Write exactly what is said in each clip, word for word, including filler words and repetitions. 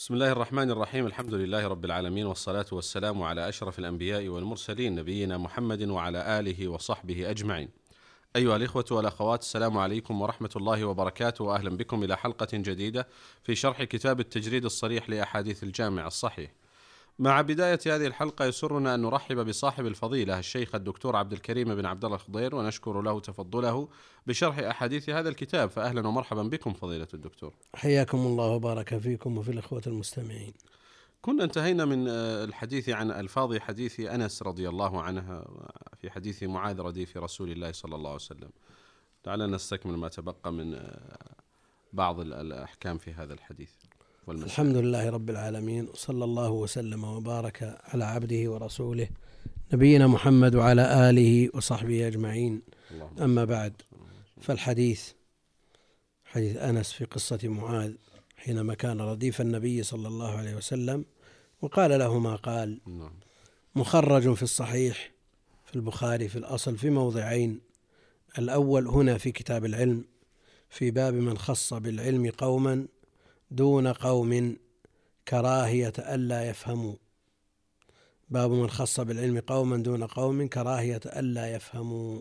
بسم الله الرحمن الرحيم. الحمد لله رب العالمين، والصلاة والسلام على أشرف الأنبياء والمرسلين، نبينا محمد وعلى آله وصحبه أجمعين. أيها الإخوة والأخوات، السلام عليكم ورحمة الله وبركاته، وأهلا بكم إلى حلقة جديدة في شرح كتاب التجريد الصريح لأحاديث الجامع الصحيح. مع بداية هذه الحلقة يسرنا أن نرحب بصاحب الفضيلة الشيخ الدكتور عبد الكريم بن عبد الله الخضير، ونشكر له تفضله بشرح أحاديث هذا الكتاب. فأهلا ومرحبا بكم فضيلة الدكتور. حياكم الله وبارك فيكم وفي الأخوة المستمعين. كنا انتهينا من الحديث عن ألفاظ حديث أنس رضي الله عنها في حديث معاذ رديف رسول الله صلى الله عليه وسلم. تعالى نستكمل ما تبقى من بعض الأحكام في هذا الحديث. الحمد لله رب العالمين، وصلى الله وسلم وبارك على عبده ورسوله نبينا محمد وعلى آله وصحبه أجمعين. أما بعد، فالحديث حديث أنس في قصة معاذ حينما كان رديف النبي صلى الله عليه وسلم وقال له ما قال، مخرج في الصحيح في البخاري في الأصل في موضعين. الأول هنا في كتاب العلم في باب من خص بالعلم قوما دون قوم كراهية ألا يفهموا. باب من خص بالعلم قوما دون قوم كراهية ألا يفهموا.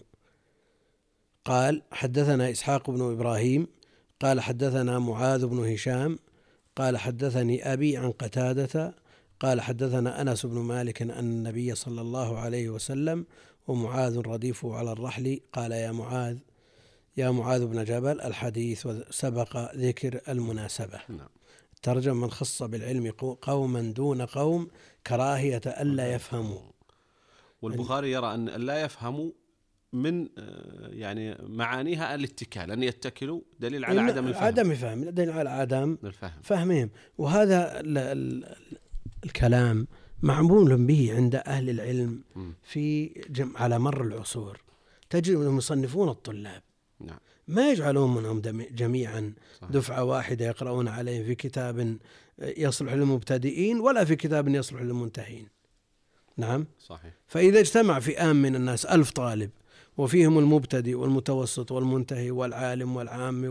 قال حدثنا إسحاق بن إبراهيم قال حدثنا معاذ بن هشام قال حدثني أبي عن قتادة قال حدثنا أنس بن مالك أن النبي صلى الله عليه وسلم ومعاذ رديفه على الرحل قال يا معاذ يا معاذ بن جبل الحديث، وسبق ذكر المناسبة. ترجم من خص بالعلم قوما دون قوم كراهية ألا يفهموا. والبخاري يرى أن لا يفهموا من يعني معانيها الاتكال، أن يتكلوا دليل على عدم الفهم. عدم فهم دليل على عدم الفهم. فهمهم. وهذا ال ال الكلام معمول به عند أهل العلم في جم على مر العصور. تجد أنهم يصنفون الطلاب، نعم، ما يجعلون منهم جميعا دفعة واحدة يقرؤون عليه في كتاب يصلح للمبتدئين ولا في كتاب يصلح للمنتهين. نعم صحيح. فإذا اجتمع فئام من الناس ألف طالب وفيهم المبتدئ والمتوسط والمنتهي والعالم والعام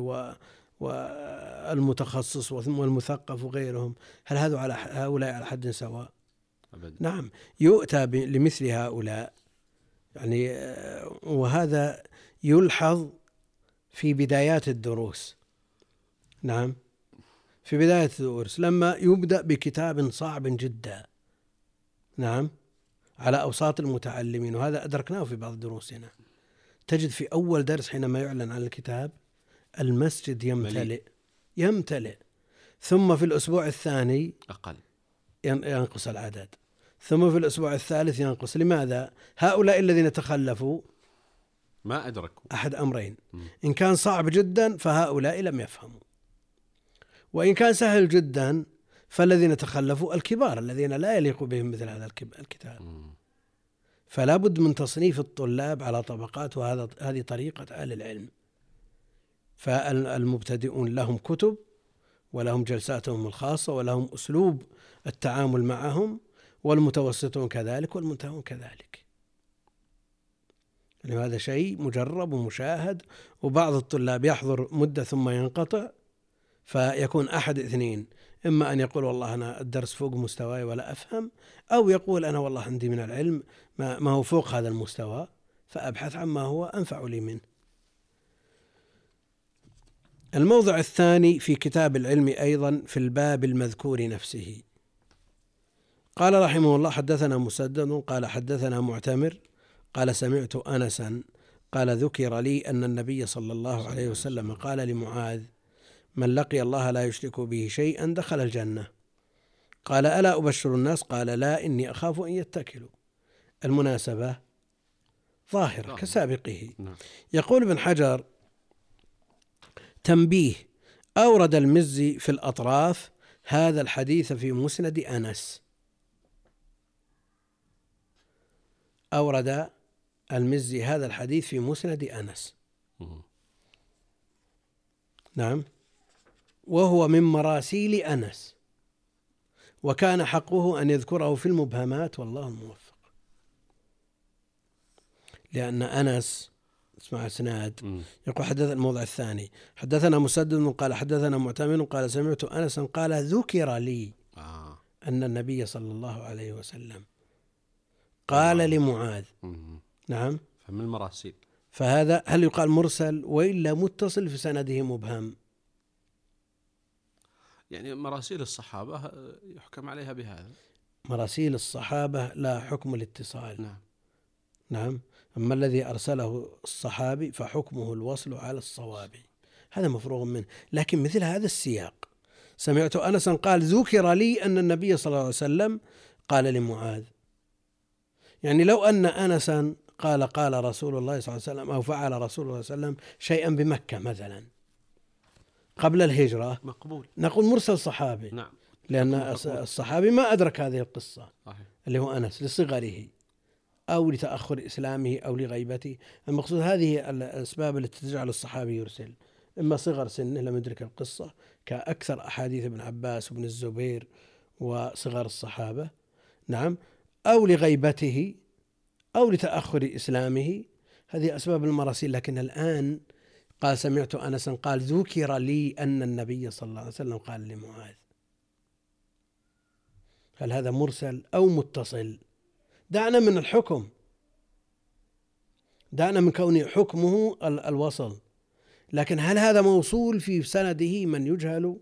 والمتخصص والمثقف وغيرهم، هل هذا على هؤلاء على حد سواء؟ أبدا. نعم، يؤتى لمثل هؤلاء يعني، وهذا يلحظ في بدايات الدروس. نعم، في بداية الدروس لما يبدأ بكتاب صعب جدا، نعم، على أوساط المتعلمين، وهذا أدركناه في بعض دروسنا. تجد في أول درس حينما يعلن عن الكتاب المسجد يمتلئ يمتلئ ثم في الأسبوع الثاني أقل ينقص العدد، ثم في الأسبوع الثالث ينقص. لماذا؟ هؤلاء الذين تخلفوا ما أدركوا أحد أمرين: إن كان صعب جدا فهؤلاء لم يفهموا، وإن كان سهل جدا فالذين تخلفوا الكبار الذين لا يليق بهم مثل هذا الكتاب. فلا بد من تصنيف الطلاب على طبقات، وهذا هذه طريقة أهل العلم. فالمبتدئون لهم كتب ولهم جلساتهم الخاصة ولهم أسلوب التعامل معهم، والمتوسطون كذلك والمنتهون كذلك. هذا شيء مجرب ومشاهد. وبعض الطلاب يحضر مدة ثم ينقطع، فيكون أحد اثنين: إما أن يقول والله أنا الدرس فوق مستواي ولا أفهم، أو يقول أنا والله عندي من العلم ما هو فوق هذا المستوى فأبحث عما هو أنفع لي منه. الموضع الثاني في كتاب العلم أيضا في الباب المذكور نفسه. قال رحمه الله حدثنا مسدد قال حدثنا معتمر قال سمعت أنسا قال ذكر لي أن النبي صلى الله عليه وسلم قال لمعاذ من لقي الله لا يشرك به شيئا دخل الجنة. قال ألا أبشر الناس؟ قال لا إني أخاف أن يتكلوا. المناسبة ظاهرة كسابقه. يقول ابن حجر تنبيه: أورد المزي في الأطراف هذا الحديث في مسند أنس. أورد المزي هذا الحديث في مسند أنس، نعم، وهو من مراسيل أنس، وكان حقه أن يذكره في المبهمات والله الموفق. لأن أنس اسمع اسناد يقول حدثنا الموضع الثاني حدثنا مسدد قال حدثنا معتمر قال سمعت أنسا قال ذكر لي أن النبي صلى الله عليه وسلم قال لمعاذ. نعم. فمن المراسيل، فهذا هل يقال مرسل وإلا متصل في سنده مبهم؟ يعني مراسيل الصحابة يحكم عليها بهذا. مراسيل الصحابة لا حكم الاتصال. نعم. نعم. أما الذي أرسله الصحابي فحكمه الوصل على الصواب، هذا مفروغ منه. لكن مثل هذا السياق، سمعت أنسا قال ذكر لي أن النبي صلى الله عليه وسلم قال لمعاذ، يعني لو أن أنسا قال قال رسول الله صلى الله عليه وسلم أو فعل رسول الله صلى الله عليه وسلم شيئا بمكة مثلا قبل الهجرة، مقبول، نقول مرسل صحابي. نعم. لأن الصحابي ما أدرك هذه القصة. صحيح. اللي هو أنس لصغره أو لتأخر إسلامه أو لغيبته. المقصود هذه الأسباب التي تجعل الصحابي يرسل، إما صغر سنه لم يدرك القصة كأكثر أحاديث ابن عباس وابن الزبير وصغار الصحابة، نعم، أو لغيبته أو لتأخر إسلامه، هذه أسباب المراسيل. لكن الآن قال سمعت أنسا قال ذكر لي أن النبي صلى الله عليه وسلم قال لمعاذ، هل هذا مرسل أو متصل؟ دعنا من الحكم، دعنا من كون حكمه الوصل، لكن هل هذا موصول في سنده من يجهل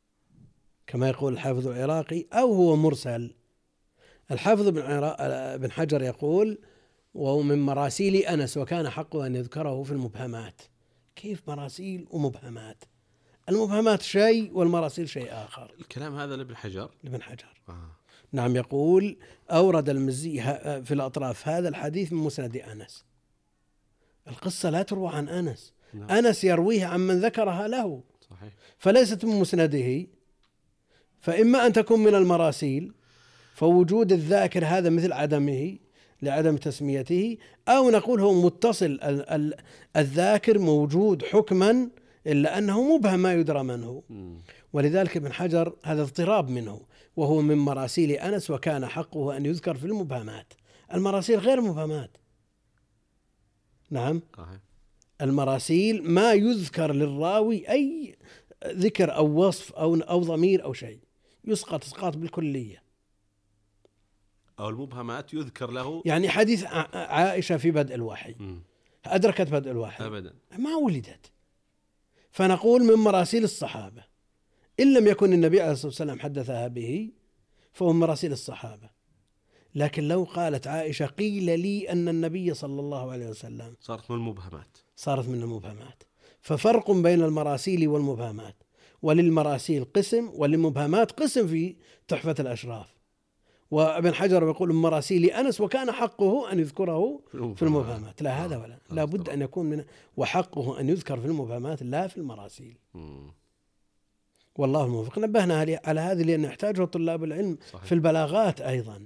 كما يقول الحافظ العراقي أو هو مرسل؟ الحافظ بن حجر يقول وهو من مراسيل أنس وكان حقه أن يذكره في المبهمات. كيف مراسيل ومبهمات؟ المبهمات شيء والمراسيل شيء آخر. الكلام هذا لابن حجر. لابن حجر. آه. نعم. يقول أورد المزي في الأطراف هذا الحديث من مسند أنس. القصة لا تروى عن أنس. نعم. أنس يرويها عن من ذكرها له. صحيح. فليست من مسنده، فإما أن تكون من المراسيل فوجود الذاكر هذا مثل عدمه لعدم تسميته، أو نقول هو متصل الذاكر موجود حكما إلا أنه مبهم ما يدرى من هو. ولذلك ابن حجر هذا اضطراب منه، وهو من مراسيل أنس وكان حقه أن يذكر في المبهمات. المراسيل غير مبهمات. نعم. المراسيل ما يذكر للراوي أي ذكر أو وصف أو أو ضمير أو شيء، يسقط إسقاط بالكلية. أو المبهمات يذكر له، يعني حديث عائشة في بدء الوحي م. أدركت بدء الوحي؟ أبدا، ما ولدت. فنقول من مراسيل الصحابة، إن لم يكن النبي عليه الصلاة والسلام حدثها به فهو مراسيل الصحابة. لكن لو قالت عائشة قيل لي أن النبي صلى الله عليه وسلم، صارت من المبهمات، صارت من المبهمات. ففرق بين المراسيل والمبهمات، وللمراسيل قسم وللمبهمات قسم في تحفة الأشراف. وابن حجر يقول مراسيل أنس وكان حقه أن يذكره في المبهمات. لا هذا ولا لا بد أن يكون من وحقه أن يذكر في المبهمات لا في المراسيل. والله الموفق. نبهنا على هذه لأن يحتاجها طلاب العلم. صحيح. في البلاغات أيضا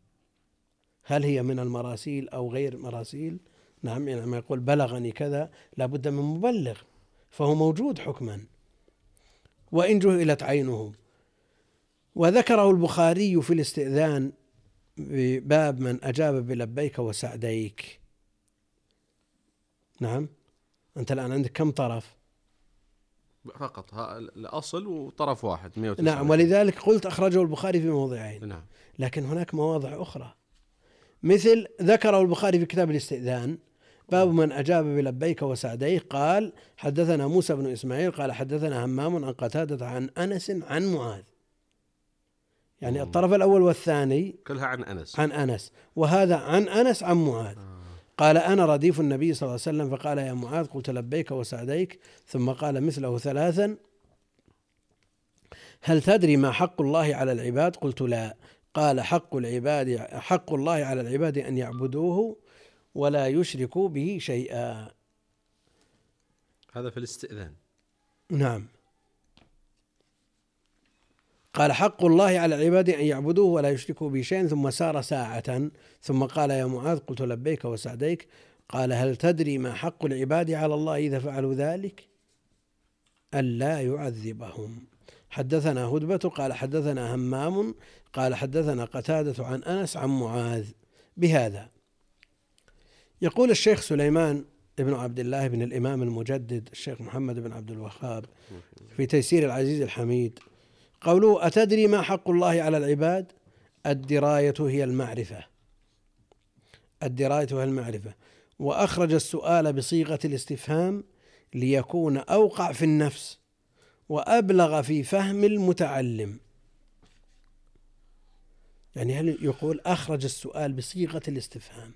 هل هي من المراسيل أو غير مراسيل؟ نعم. يعني ما يقول بلغني كذا لا بد من مبلغ، فهو موجود حكما وإن جهلت عينه. وذكره البخاري في الاستئذان بباب من أجاب بلبيك وسعديك. نعم. أنت الآن عندك كم طرف؟ فقط الأصل وطرف واحد مئة وتسعة. نعم. ولذلك قلت أخرجه البخاري في موضعين. نعم. لكن هناك مواضع أخرى، مثل ذكره البخاري في كتاب الاستئذان باب من أجاب بلبيك وسعديك، قال حدثنا موسى بن إسماعيل قال حدثنا همام عن قتادة عن أنس عن معاذ. يعني الطرف الأول والثاني كلها عن أنس عن أنس، وهذا عن أنس عن معاذ. آه. قال أنا رديف النبي صلى الله عليه وسلم فقال يا معاذ قلت لبيك وسعديك، ثم قال مثله ثلاثا هل تدري ما حق الله على العباد؟ قلت لا. قال حق العباد حق الله على العباد أن يعبدوه ولا يشركوا به شيئا. هذا في الاستئذان. نعم. قال حق الله على العباد أن يعبدوه ولا يشركوا به شيئا، ثم سار ساعة ثم قال يا معاذ قلت لبيك وسعديك. قال هل تدري ما حق العباد على الله إذا فعلوا ذلك؟ ألا يعذبهم. حدثنا هدبة قال حدثنا همام قال حدثنا قتادة عن أنس عن معاذ بهذا. يقول الشيخ سليمان ابن عبد الله بن الإمام المجدد الشيخ محمد بن عبد الوهاب في تيسير العزيز الحميد قوله أتدري ما حق الله على العباد؟ الدراية هي المعرفة، الدراية هي المعرفة. وأخرج السؤال بصيغة الاستفهام ليكون أوقع في النفس وأبلغ في فهم المتعلم. يعني هل يقول أخرج السؤال بصيغة الاستفهام؟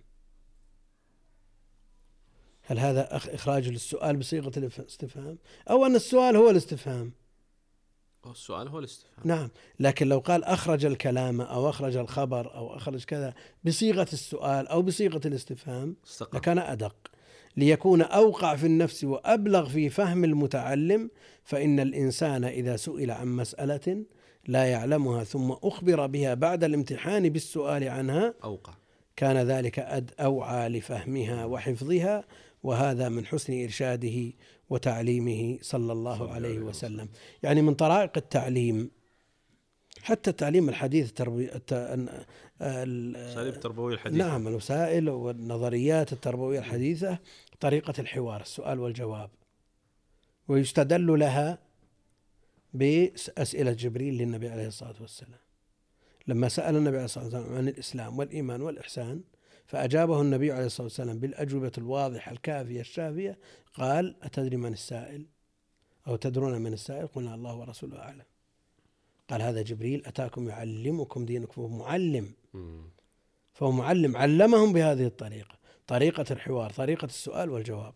هل هذا إخراج للسؤال بصيغة الاستفهام أو أن السؤال هو الاستفهام؟ السؤال هو الاستفهام. نعم، لكن لو قال أخرج الكلام أو أخرج الخبر أو أخرج كذا بصيغة السؤال أو بصيغة الاستفهام لكان أدق، ليكون أوقع في النفس وأبلغ في فهم المتعلم. فإن الإنسان إذا سئل عن مسألة لا يعلمها ثم أخبر بها بعد الامتحان بالسؤال عنها أوقع، كان ذلك أد أوعى لفهمها وحفظها، وهذا من حسن إرشاده وتعليمه صلى الله عليه وسلم. يعني من طرائق التعليم، حتى التعليم الحديث التربوي التربوية الحديثة، نعم، الوسائل والنظريات التربوية الحديثة، طريقة الحوار، السؤال والجواب، ويستدل لها بأسئلة جبريل للنبي عليه الصلاة والسلام لما سأل النبي عليه الصلاة والسلام عن الإسلام والإيمان والإحسان، فأجابه النبي عليه الصلاة والسلام بالأجوبة الواضحة الكافية الشافية. قال: أتدري من السائل أو تدرون من السائل؟ قلنا: الله ورسوله أعلم. قال: هذا جبريل أتاكم يعلمكم دينكم. فهو معلم، فهو معلم علمهم بهذه الطريقة، طريقة الحوار، طريقة السؤال والجواب.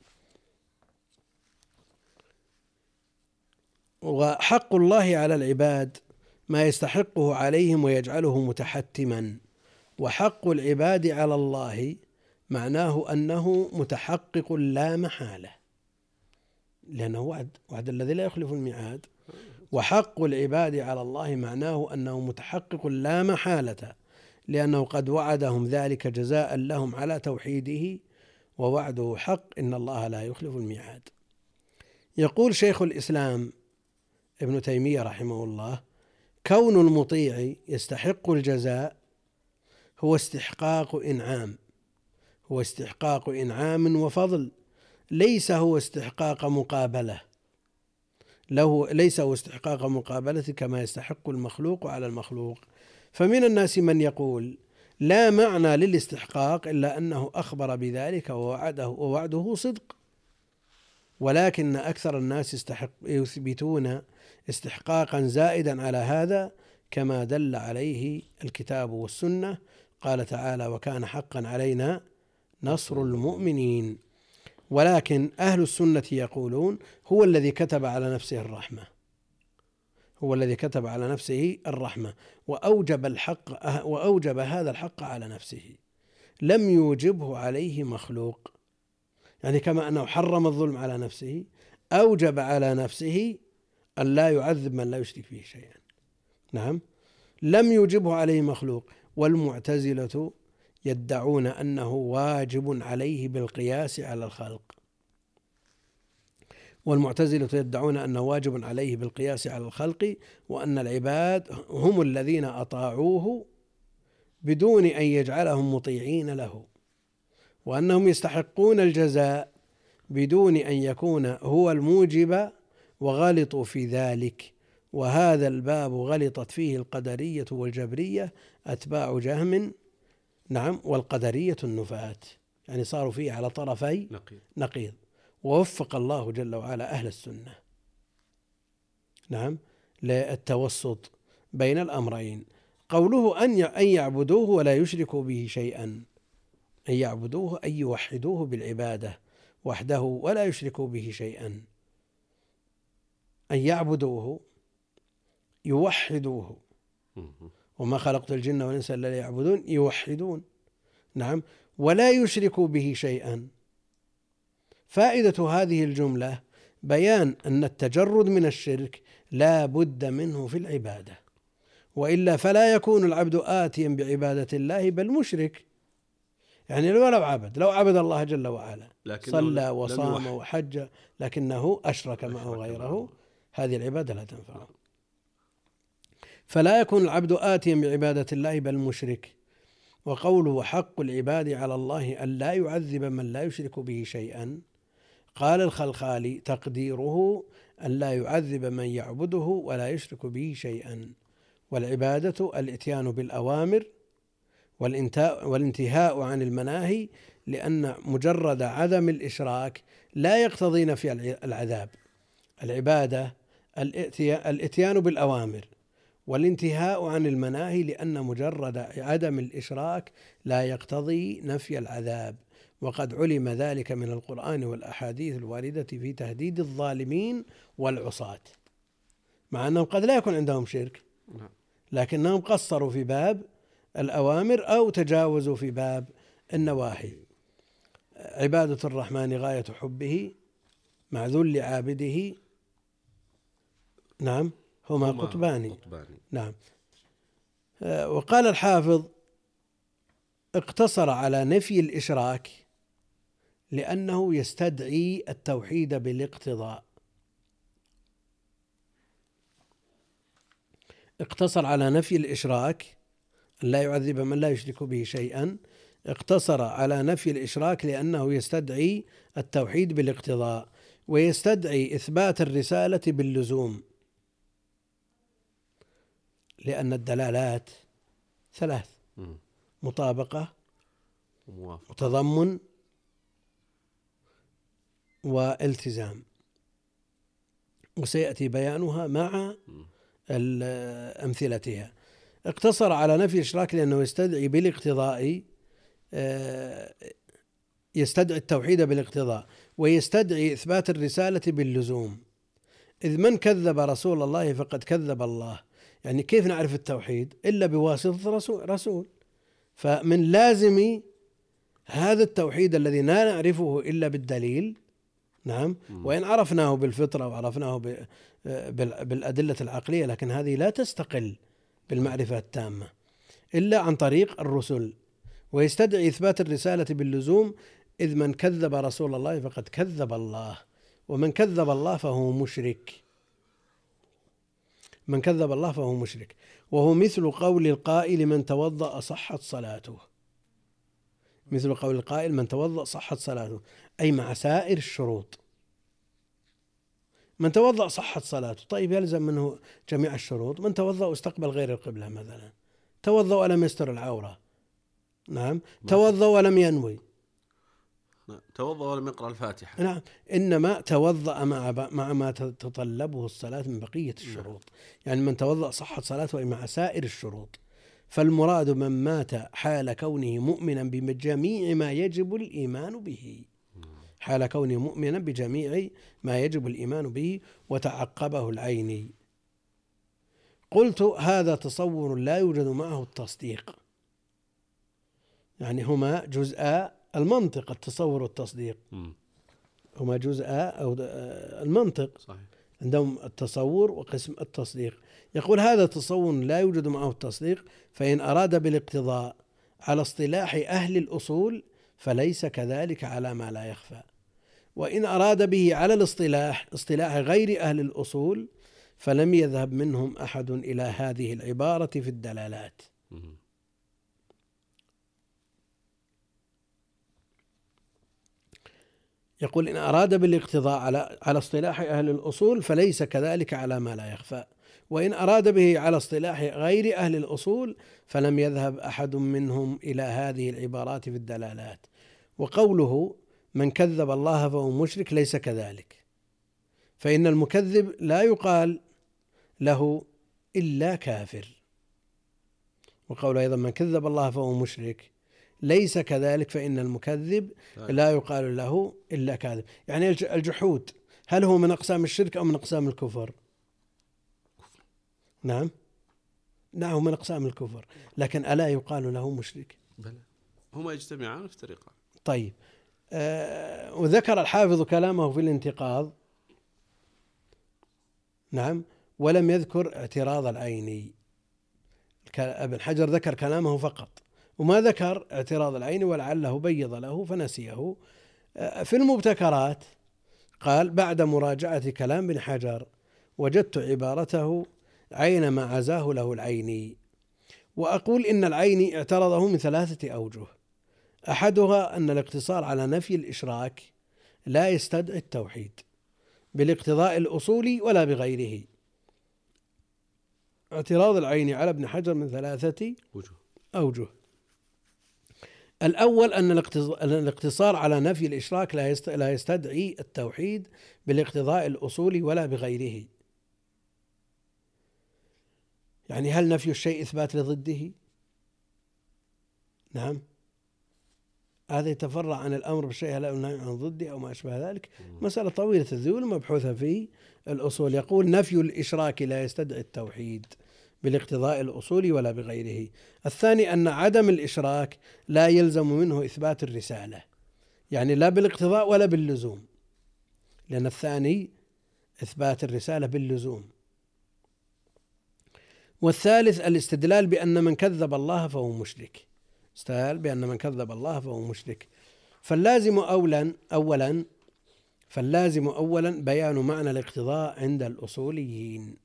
وحق الله على العباد ما يستحقه عليهم ويجعله متحتما، وحق العباد على الله معناه أنه متحقق لا محالة، لأنه وعد، وعد الذي لا يخلف الميعاد. وحق العباد على الله معناه أنه متحقق لا محالة، لأنه قد وعدهم ذلك جزاء لهم على توحيده، ووعده حق، إن الله لا يخلف الميعاد. يقول شيخ الإسلام ابن تيمية رحمه الله: كون المطيع يستحق الجزاء هو استحقاق إنعام، هو استحقاق إنعام وفضل، ليس هو استحقاق مقابلة له، ليس هو استحقاق مقابلة كما يستحق المخلوق على المخلوق. فمن الناس من يقول: لا معنى للاستحقاق إلا أنه أخبر بذلك ووعده ووعده صدق، ولكن أكثر الناس يستحق يثبتون استحقاقا زائدا على هذا، كما دل عليه الكتاب والسنة. قال تعالى: وكان حقا علينا نصر المؤمنين. ولكن أهل السنة يقولون: هو الذي كتب على نفسه الرحمة، هو الذي كتب على نفسه الرحمة وأوجب الحق، وأوجب هذا الحق على نفسه، لم يوجبه عليه مخلوق. يعني كما أنه حرم الظلم على نفسه، أوجب على نفسه أن لا يعذب من لا يشرك به شيئا. نعم، لم يوجبه عليه مخلوق. والمعتزلة يدعون أنه واجب عليه بالقياس على الخلق، والمعتزلة يدعون أنه واجب عليه بالقياس على الخلق، وأن العباد هم الذين أطاعوه بدون أن يجعلهم مطيعين له، وأنهم يستحقون الجزاء بدون أن يكون هو الموجب، وغلطوا في ذلك. وهذا الباب غلطت فيه القدرية والجبرية أتباع جهم، نعم، والقدرية النفاة، يعني صاروا فيه على طرفي نقيض, نقيض. ووفق الله جل وعلا أهل السنة، نعم، للتوسط بين الأمرين. قوله أن يعبدوه ولا يشركوا به شيئا، أن يعبدوه أي يوحدوه بالعبادة وحده ولا يشركوا به شيئا. أن يعبدوه يوحدوه، وما خلقت الجن والإنس إلا ليعبدون، يوحدون، نعم، ولا يشركوا به شيئا. فائدة هذه الجملة بيان أن التجرد من الشرك لا بد منه في العبادة، وإلا فلا يكون العبد آتيا بعبادة الله بل مشرك. يعني لو لو عبد لو عبد الله جل وعلا، صلى وصام وحج، لكنه أشرك معه غيره، هذه العبادة لا تنفعه. فلا يكون العبد آتيا بعبادة الله بل مشرك. وقوله حق العباد على الله أن لا يعذب من لا يشرك به شيئا، قال الخلخالي: تقديره أن لا يعذب من يعبده ولا يشرك به شيئا، والعبادة الإتيان بالأوامر والانتهاء عن المناهي، لأن مجرد عدم الإشراك لا يقتضي نفي العذاب. العبادة الإتيان بالأوامر والانتهاء عن المناهي، لأن مجرد عدم الإشراك لا يقتضي نفي العذاب، وقد علم ذلك من القرآن والأحاديث الواردة في تهديد الظالمين والعصاة، مع أنهم قد لا يكون عندهم شرك لكنهم قصروا في باب الأوامر أو تجاوزوا في باب النواهي. عبادة الرحمن غاية حبه مع ذل عابده، نعم، هما قطبان. نعم. وقال الحافظ: اقتصر على نفي الإشراك لأنه يستدعي التوحيد بالاقتضاء. اقتصر على نفي الإشراك، لا يعذب من لا يشرك به شيئا. اقتصر على نفي الإشراك لأنه يستدعي التوحيد بالاقتضاء، ويستدعي إثبات الرسالة باللزوم، لأن الدلالات ثلاث: مطابقة، وتضمن، والتزام، وسيأتي بيانها مع أمثلتها. اقتصر على نفي الإشراك لأنه يستدعي بالاقتضاء، يستدعي التوحيد بالاقتضاء، ويستدعي إثبات الرسالة باللزوم، إذ من كذب رسول الله فقد كذب الله. يعني كيف نعرف التوحيد إلا بواسطة رسول, رسول فمن لازم هذا التوحيد الذي لا نعرفه إلا بالدليل، نعم، وإن عرفناه بالفطرة وعرفناه بالأدلة العقلية، لكن هذه لا تستقل بالمعرفة التامة إلا عن طريق الرسل. ويستدعي إثبات الرسالة باللزوم، إذ من كذب رسول الله فقد كذب الله، ومن كذب الله فهو مشرك. من كذب الله فهو مشرك، وهو مثل قول القائل: من توضأ صحت صلاته. مثل قول القائل: من توضأ صحت صلاته، أي مع سائر الشروط. من توضأ صحت صلاته، طيب يلزم منه جميع الشروط. من توضأ واستقبل غير القبلة مثلا، توضأ ولم يستر العورة، نعم، توضأ ولم ينوي، توضأ ولم يقرأ الفاتحة، نعم، إنما توضأ مع مع ما تتطلبه الصلاة من بقية الشروط. يعني من توضأ صحت صلاته مع سائر الشروط. فالمراد من مات حال كونه مؤمنا بجميع ما يجب الإيمان به، حال كونه مؤمنا بجميع ما يجب الإيمان به وتعقبه العيني. قلت: هذا تصور لا يوجد معه التصديق. يعني هما جزء المنطق، التصور والتصديق، هما جزء أو المنطق، صحيح. عندهم التصور وقسم التصديق. يقول: هذا تصور لا يوجد معه التصديق، فإن أراد بالاقتضاء على اصطلاح أهل الأصول فليس كذلك على ما لا يخفى، وإن أراد به على الاصطلاح اصطلاح غير أهل الأصول فلم يذهب منهم أحد إلى هذه العبارة في الدلالات. يقول: إن أراد بالاقتضاء على على اصطلاح أهل الأصول فليس كذلك على ما لا يخفى، وإن أراد به على اصطلاح غير أهل الأصول فلم يذهب أحد منهم إلى هذه العبارات في الدلالات. وقوله: من كذب الله فهو مشرك ليس كذلك، فإن المكذب لا يقال له إلا كافر. وقوله أيضا: من كذب الله فهو مشرك ليس كذلك، فإن المكذب لا يقال له إلا كاذب. يعني الجحود هل هو من أقسام الشرك أو من أقسام الكفر؟ نعم، نعم، من أقسام الكفر، لكن ألا يقال له مشرك؟ بلى، هما يجتمعان ويفترقان. طيب، آه وذكر الحافظ كلامه في الانتقاض، نعم، ولم يذكر اعتراض العيني. ابن حجر ذكر كلامه فقط وما ذكر اعتراض العين، ولعله بيض له فنسيه. في المبتكرات قال: بعد مراجعة كلام ابن حجر وجدت عبارته عين ما عزاه له العيني. وأقول إن العيني اعترضه من ثلاثة أوجه: أحدها أن الاقتصار على نفي الإشراك لا يستدعي التوحيد بالاقتضاء الأصولي ولا بغيره. اعتراض العين على ابن حجر من ثلاثة أوجه. الأول أن الاقتصار على نفي الإشراك لا يستدعي التوحيد بالاقتضاء الأصولي ولا بغيره. يعني هل نفي الشيء إثبات لضده؟ نعم، هذا يتفرع عن الأمر بالشيء هل النهي عن ضده أو ما أشبه ذلك، مسألة طويلة الذيول مبحوثة في الأصول. يقول نفي الإشراك لا يستدعي التوحيد بالاقتضاء الأصولي ولا بغيره. الثاني أن عدم الإشراك لا يلزم منه إثبات الرسالة، يعني لا بالاقتضاء ولا باللزوم، لأن الثاني إثبات الرسالة باللزوم. والثالث الاستدلال بأن من كذب الله فهو مشرك، استدلال بأن من كذب الله فهو مشرك. فاللازم أولا أولا فاللازم أولا بيان معنى الاقتضاء عند الأصوليين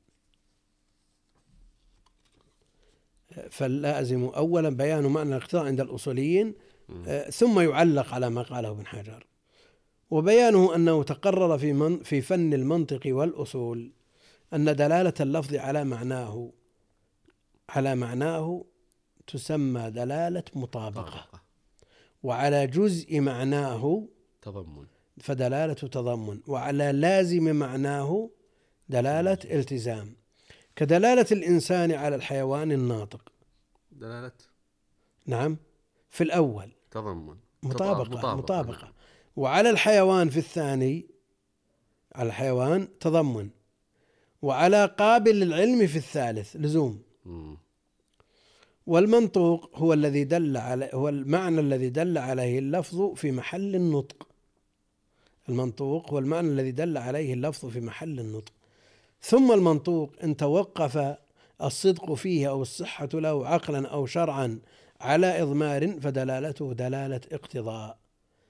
فاللازم أولا بيان معنى الاقتضاء عند الأصوليين ثم يعلق على ما قاله ابن حجر. وبيانه أنه تقرر في من في فن المنطق والأصول أن دلالة اللفظ على معناه على معناه تسمى دلالة مطابقة، وعلى جزء معناه تضمن فدلالة تضمن، وعلى لازم معناه دلالة التزام، كدلالة الإنسان على الحيوان الناطق دلالة نعم في الأول تضمن مطابقة, مطابقة. مطابقة. وعلى الحيوان في الثاني على الحيوان تضمن، وعلى قابل العلم في الثالث لزوم. م. والمنطوق هو الذي دل على هو المعنى الذي دل عليه اللفظ في محل النطق. المنطوق هو المعنى الذي دل عليه اللفظ في محل النطق. ثم المنطوق إن توقف الصدق فيه أو الصحة له عقلا أو شرعا على إضمار فدلالته دلالة اقتضاء.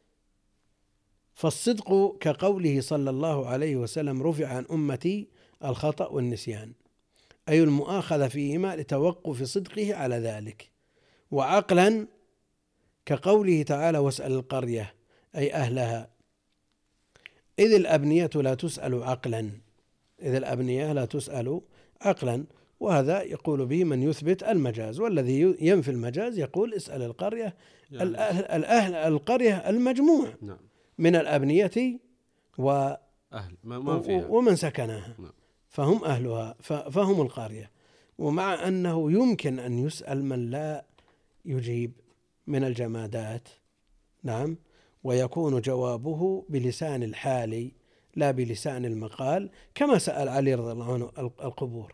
فالصدق كقوله صلى الله عليه وسلم رفع عن أمتي الخطأ والنسيان، أي المؤاخذة فيهما لتوقف صدقه على ذلك. وعقلا كقوله تعالى واسأل القرية أي أهلها، إذ الأبنية لا تسأل عقلا إذ الأبنية لا تسأل عقلا. وهذا يقول به من يثبت المجاز، والذي ينفي المجاز يقول اسأل القرية يعني الأهل, الأهل القرية المجموع نعم. من الأبنية و أهل ما فيها ومن سكنها نعم. فهم أهلها فهم القرية. ومع أنه يمكن أن يسأل من لا يجيب من الجمادات نعم، ويكون جوابه بلسان الحال لا بلسان المقال، كما سأل علي رضي الله عنه القبور.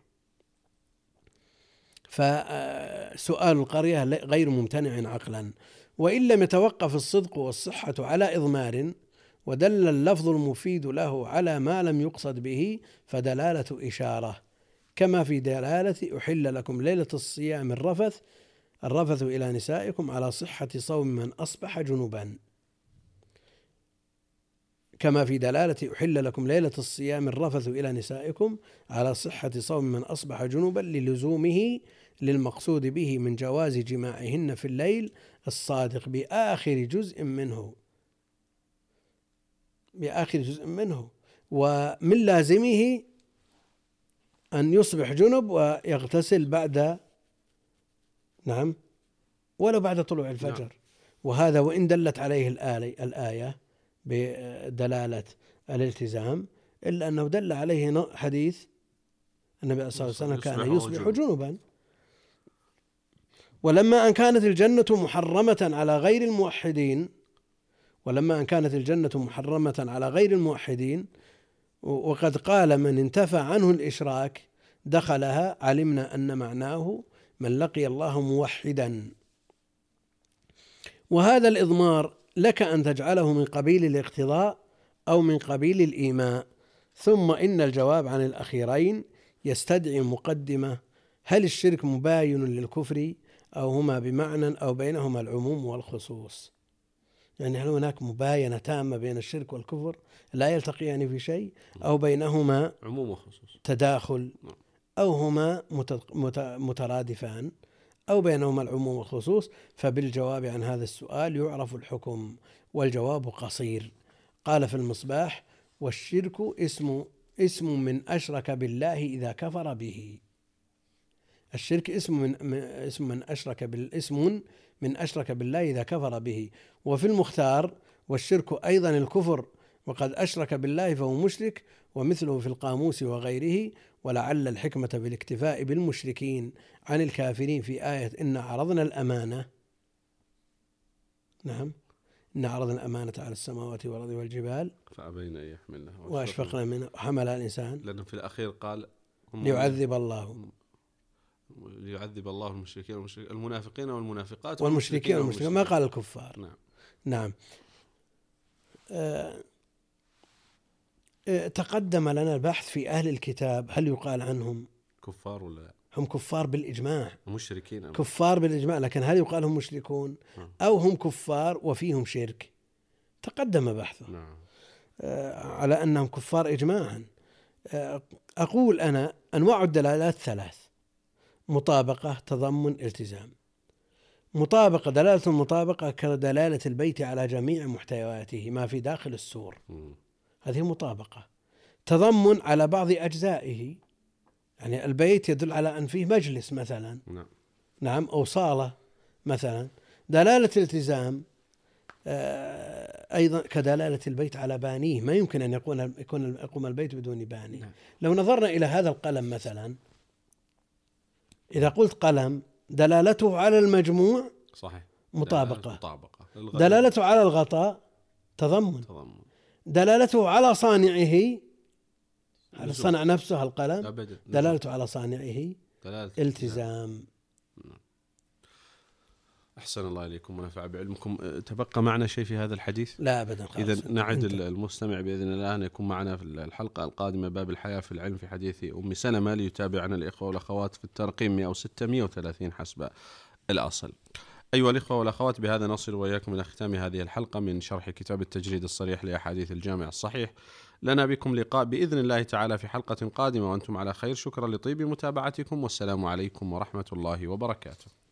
فسؤال القرية غير ممتنع عقلا. وإن لم يتوقف الصدق والصحة على إضمار ودل اللفظ المفيد له على ما لم يقصد به فدلالة إشارة، كما في دلالة أحل لكم ليلة الصيام الرفث الرفث إلى نسائكم على صحة صوم من أصبح جنبا، كما في دلالة أحل لكم ليلة الصيام الرفث إلى نسائكم على صحة صوم من أصبح جنبا للزومه للمقصود به من جواز جماعهن في الليل الصادق بآخر جزء منه بآخر جزء منه ومن لازمه أن يصبح جنب ويغتسل بعد نعم ولو بعد طلوع الفجر نعم. وهذا وإن دلت عليه الآية بدلالة الالتزام إلا أنه دل عليه حديث النبي صلى الله عليه وسلم كان يصبح جنبا. ولما أن كانت الجنة محرمة على غير الموحدين ولما أن كانت الجنة محرمة على غير الموحدين وقد قال من انتفى عنه الإشراك دخلها، علمنا أن معناه من لقي الله موحدا. وهذا الإضمار لك أن تجعله من قبيل الاقتضاء أو من قبيل الإيماء. ثم إن الجواب عن الأخيرين يستدعي مقدمة: هل الشرك مباين للكفر أو هما بمعنى أو بينهما العموم والخصوص؟ يعني هل هناك مباينة تامة بين الشرك والكفر لا يلتقيان في شيء، أو بينهما عموم وخصوص تداخل، أو هما مترادفان، أو بينهما العموم والخصوص؟ فبالجواب عن هذا السؤال يعرف الحكم، والجواب قصير. قال في المصباح: والشرك اسم اسم من أشرك بالله إذا كفر به. الشرك اسم من اسم من أشرك بالاسم من أشرك بالله إذا كفر به. وفي المختار: والشرك أيضا الكفر، وقد أشرك بالله فهو مشرك، ومثله في القاموس وغيره. ولعل الحكمة بالاكتفاء بالمشركين عن الكافرين في آية إن عرضنا الأمانة نعم إن عرضنا الأمانة على السماوات والأرض والجبال فأبين أن يحملنها وأشفقنا منها وحملها الإنسان لأنه في الأخير قال ليعذب الله ليعذب الله المشركين والمشرك المنافقين والمنافقات والمشركين والمشركين، ما قال الكفار. نعم, نعم. أه تقدم لنا البحث في أهل الكتاب، هل يقال عنهم كفار ولا لا؟ هم كفار بالإجماع، مشركين أم. كفار بالإجماع، لكن هل يقال هم مشركون أو هم كفار وفيهم شرك؟ تقدم بحثه. نعم. آه على أنهم كفار إجماعا. آه أقول أنا أنواع الدلالات ثلاث: مطابقة، تضمن، التزام. مطابقة، دلالة المطابقة كدلالة البيت على جميع محتوياته ما في داخل السور، هذه مطابقة. تضمن على بعض أجزائه، يعني البيت يدل على أن فيه مجلس مثلا نعم, نعم أو صالة مثلا. دلالة الالتزام أيضا كدلالة البيت على بانيه، ما يمكن أن يكون يكون يقوم البيت بدون باني. نعم. لو نظرنا إلى هذا القلم مثلا، إذا قلت قلم دلالته على المجموع صحيح مطابقة، مطابقة. دلالته على الغطاء تضمن. تضمن. دلالته على صانعه، على صنع نفسه القلم أبداً. دلالته على صانعه دلالة التزام. أحسن الله إليكم ونفع بعلمكم. تبقى معنا شيء في هذا الحديث؟ لا أبدا. إذا نعد انت. المستمع بإذن الله أن يكون معنا في الحلقة القادمة باب الحياة في العلم في حديث أم سلمة، ليتابعنا الإخوة والأخوات في الترقيم مئة وستة مئة وثلاثين حسب الأصل. أيها الإخوة والأخوات، بهذا نصل وإياكم إلى ختام هذه الحلقة من شرح كتاب التجريد الصريح لأحاديث الجامع الصحيح. لنا بكم لقاء بإذن الله تعالى في حلقة قادمة وأنتم على خير. شكرا لطيب متابعتكم، والسلام عليكم ورحمة الله وبركاته.